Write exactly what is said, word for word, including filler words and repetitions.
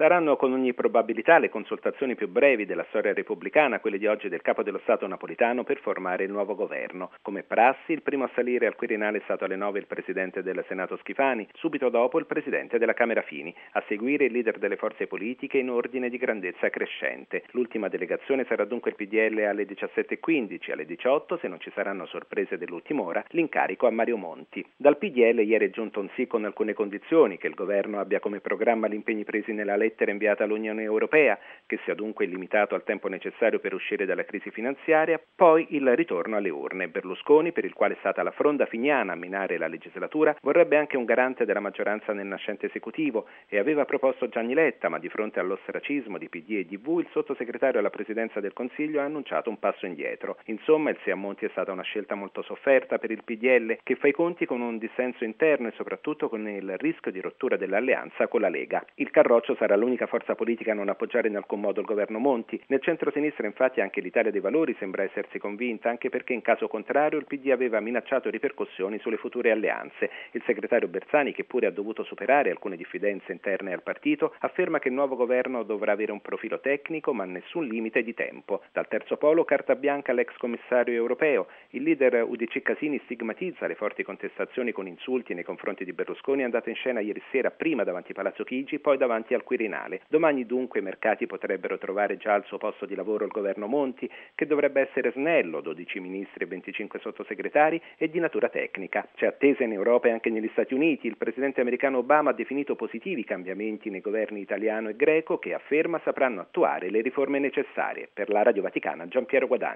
Saranno con ogni probabilità le consultazioni più brevi della storia repubblicana, quelle di oggi del Capo dello Stato Napolitano, per formare il nuovo governo. Come prassi, il primo a salire al Quirinale è stato alle nove il Presidente del Senato Schifani, subito dopo il Presidente della Camera Fini, a seguire il leader delle forze politiche in ordine di grandezza crescente. L'ultima delegazione sarà dunque il P D L alle diciassette e quindici, alle diciotto, se non ci saranno sorprese dell'ultima ora, l'incarico a Mario Monti. Dal P D L ieri è giunto un sì con alcune condizioni: che il governo abbia come programma gli impegni presi nella lettera inviata all'Unione Europea, che sia dunque illimitato al tempo necessario per uscire dalla crisi finanziaria, poi il ritorno alle urne. Berlusconi, per il quale è stata la fronda finiana a minare la legislatura, vorrebbe anche un garante della maggioranza nel nascente esecutivo e aveva proposto Gianni Letta, ma di fronte all'ostracismo di P D e D V il sottosegretario alla Presidenza del Consiglio ha annunciato un passo indietro. Insomma, il sì a Monti è stata una scelta molto sofferta per il P D L, che fa i conti con un dissenso interno e soprattutto con il rischio di rottura dell'alleanza con la Lega. Il Carroccio sarà l'unica forza politica a non appoggiare in alcun modo il governo Monti. Nel centro-sinistra infatti anche l'Italia dei Valori sembra essersi convinta, anche perché in caso contrario il P D aveva minacciato ripercussioni sulle future alleanze. Il segretario Bersani, che pure ha dovuto superare alcune diffidenze interne al partito, afferma che il nuovo governo dovrà avere un profilo tecnico ma nessun limite di tempo. Dal terzo polo carta bianca all'ex commissario europeo. Il leader U D C Casini stigmatizza le forti contestazioni con insulti nei confronti di Berlusconi, andato in scena ieri sera prima davanti Palazzo Chigi, poi davanti al Quirinale. Domani dunque i mercati potrebbero trovare già al suo posto di lavoro il governo Monti, che dovrebbe essere snello, dodici ministri e venticinque sottosegretari, e di natura tecnica. C'è attesa in Europa e anche negli Stati Uniti. Il presidente americano Obama ha definito positivi i cambiamenti nei governi italiano e greco, che afferma sapranno attuare le riforme necessarie. Per la Radio Vaticana, Giampiero Guadagni.